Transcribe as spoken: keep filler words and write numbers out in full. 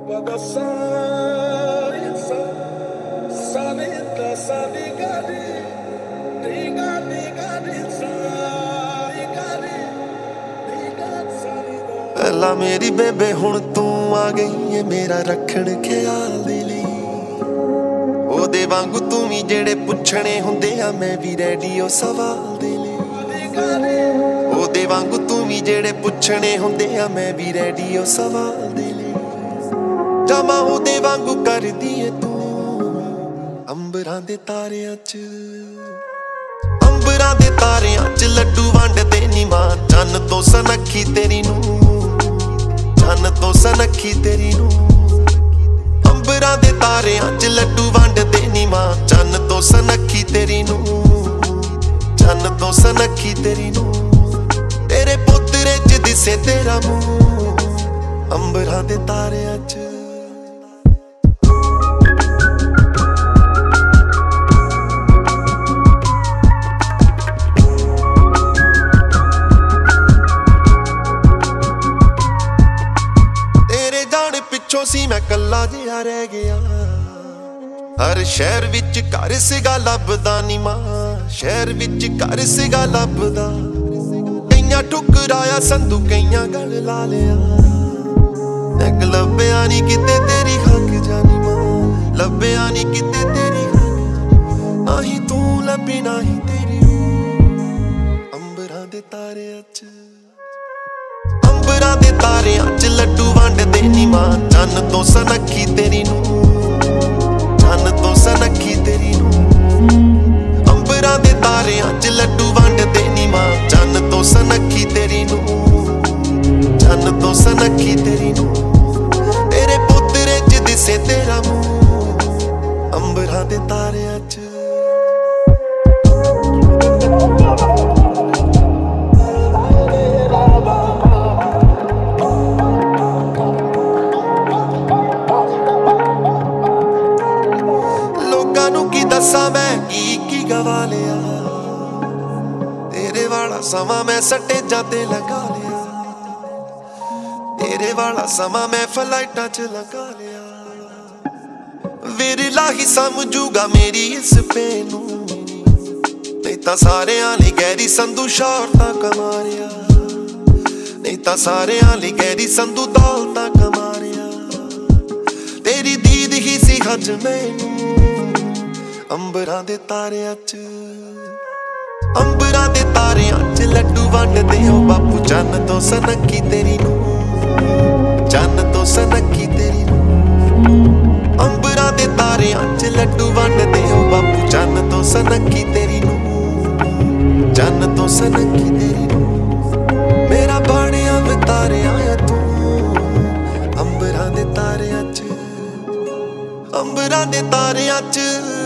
पहला मेरी बेबे हुण तू आ गई है मेरा रखण ख्याल दे लई ओदे वांगू तू भी जेड़े पुछणे हुंदे आ मैं भी रेडी ओ सवाल दे लई ओदे वांगू तू भी जेड़े पुछणे हुंदे आ मैं भी रेडी ओ सवाल दे लई जमा ओदे वांगू करदी है तू अंबरां दे तारियां च अंबरां दे तारियां च लड्डू वंडदे नी मां चन्न तो सनखी तेरी नूं चन्न तो सनखी तेरी नूं अंबरां दे तारियां च लड्डू वंडदे नी मां चन्न तो सनखी तेरी नूं चन्न तो सनखी तेरी नूं तेरे पुत्तरे च दिसे तेरा मूंह अंबरां दे तारियां च पिछों सी मैं कला जिहा रह गया हर शहर विच घर सिगा लभदा नी मां शहर विच घर सिगा लभदा कईयां ठुकराया संधू कईयां गल ला लिया मैं लभया नी किते तेरी हक जानी मां लभया नी किते तेरी हक आही तू लभी नाही तेरी अंबरां दे तारियां च अंबरां दे तारियां च लड्डू वंडदे नी मां चन्न तो सनखी तेरी नूं चन्न तो सनखी तेरी नूं अंबरां दे तारियां च लड्डू वंडदे नी मां चन्न तो सनखी तेरी नूं चन्न तो सनखी तेरी नूं तेरे पुत्तरे च दिसे तेरा मूंह अंबरां दे तारियां च दसा मैं की की गवा लिया तेरे वाला समा मैं सटेजां ते लगा लिया तेरे वाला समा मैं फ्लाइटां च लगा लिया विरला ही समझूगा मेरी इस पेनू नहीं तां सारेयां लई गहरी संधू शौहरतां कमा रिया नहीं तां सारेयां लई गहरी संधू दौलतां कमा रिया तेरी दीद ही सी हज मैनू अंबरां दे तारियां च अंबरां दे तारियां च लड्डू वंडदे ओ बापू चन्न तो सनखी तेरी नूं चन्न तो सनखी तेरी नूं अंबरां दे तारियां च लड्डू वंडदे ओ बापू चन्न तो सनखी तेरी नूं चन्न तो सनखी तेरी नूं मेरा बाणिया वे तारियां आ तू अंबरां दे तारियां च अंबरां दे तारियां च